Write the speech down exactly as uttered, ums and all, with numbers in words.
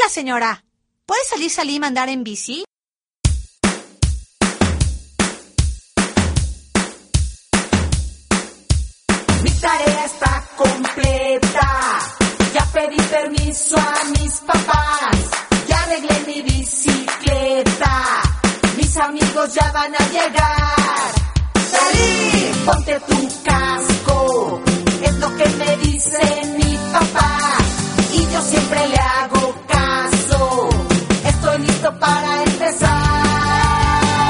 señora. ¿Puede salir, salir y andar en bici? Mi tarea está completa. Ya pedí permiso a mis papás. Ya arreglé mi bicicleta. Mis amigos ya van a llegar. Salí, ponte tu casco. Es lo que me dicen mis